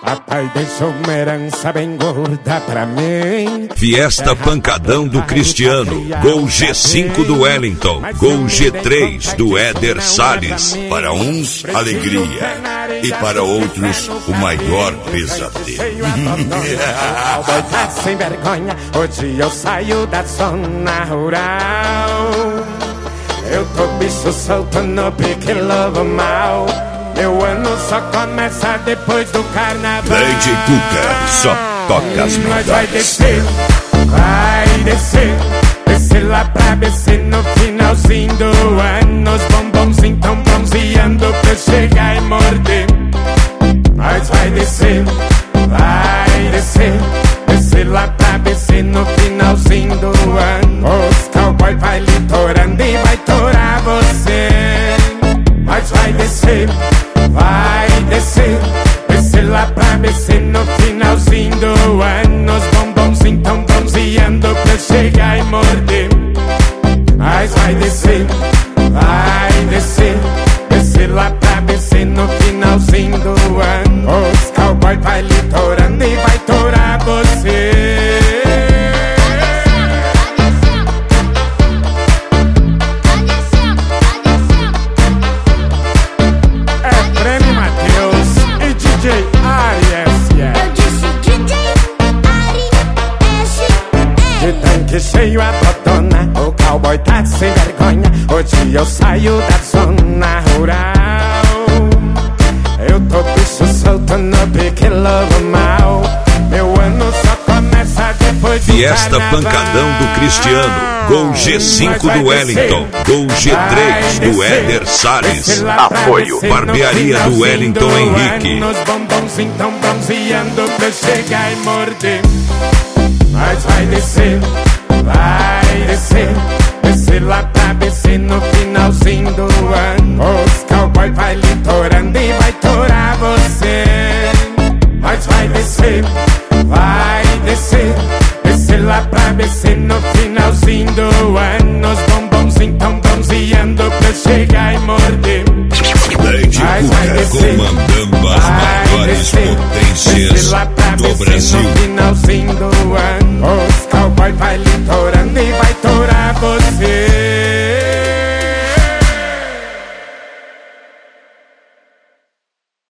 Papai deixou uma herança bem gorda pra mim. Fiesta Pancadão do Cristiano. Gol G5 do Wellington. Gol G3 do Éder Salles. Para uns, alegria. E para outros, o maior pesadelo. Cowboy tá sem vergonha. Hoje eu saio da zona rural. Eu tô bicho solto no pique lobo mal. Meu ano só começa depois do carnaval. DJ Cuca, só toca as Nós vai mandadas. descer, descer lá pra BC no finalzinho do ano. Os bombonzinhos tão bronzeando pra eu chegar e morder. Nós vai descer, descer lá pra BC no finalzinho do ano. Os cowboy vai litorando e vai torar você. Nós vai descer, descer lá pra BC no finalzinho do ano. Os bombonzinhos tão bronzeando pra eu chegar e morder. Nós vai descer, descer lá pra BC no finalzinho do ano. Os cowboy vai litorando e vai torar você. Que cheio a botona, o cowboy tá sem vergonha. Hoje eu saio da zona rural. Eu tô bicho solto no pique lobo mal. Meu ano só começa depois do Fiesta Pancadão do Cristiano. Gol G5 do Wellington. Gol G3 do Éder Salles. Apoio Barbearia do Wellington Henrique. Os bombonzinhos tão bronzeando pra eu chegar e morder. Mas vai descer, descer lá pra BC no finalzinho do ano. Os cowboy vai litorando e vai torar você. Mas vai descer, descer lá pra BC no finalzinho do ano. Os bombonzinhos tão bronzeando pra eu chegar e morder. DJ Cuca comandando as maiores potências do Brasil. No finalzinho do ano.